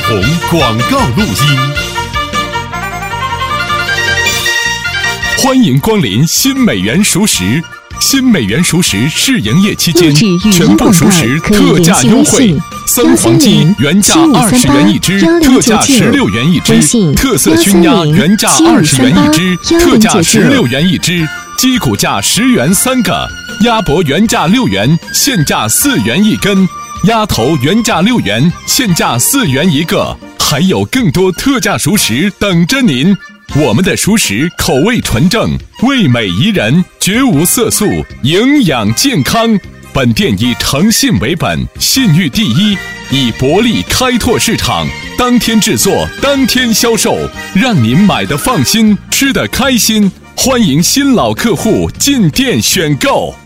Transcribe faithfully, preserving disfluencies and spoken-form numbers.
红广告录音。欢迎光临新美元熟食，新美元熟食试营业期间，全部熟食特价优惠。三黄鸡原价二十元一只，特价十六元一只；特色熏鸭原价二十元一只，特价十六元一只；鸡骨架十元三个；鸭脖原价六元，现价四元一根；鸭头原价六元，现价四元一个。还有更多特价熟食等着您。我们的熟食口味纯正，味美宜人，绝无色素，营养健康。本店以诚信为本，信誉第一，以薄利开拓市场，当天制作，当天销售，让您买得放心，吃得开心。欢迎新老客户进店选购。